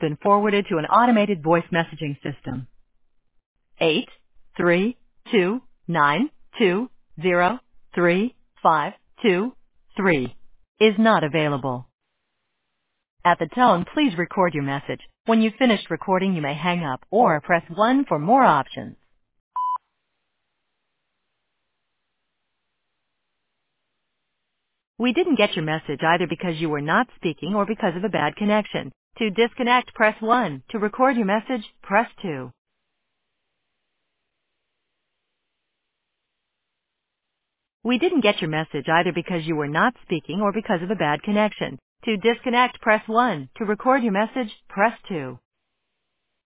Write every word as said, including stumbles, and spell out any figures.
been forwarded to an automated voice messaging system. Eight three two nine two zero three five two three is not available. At the tone, please record your message. When you've finished recording, you may hang up or press one for more options. We didn't get your message either because you were not speaking or because of a bad connection. To disconnect, press one. To record your message, press two. We didn't get your message either because you were not speaking or because of a bad connection. To disconnect, press one. To record your message, press two.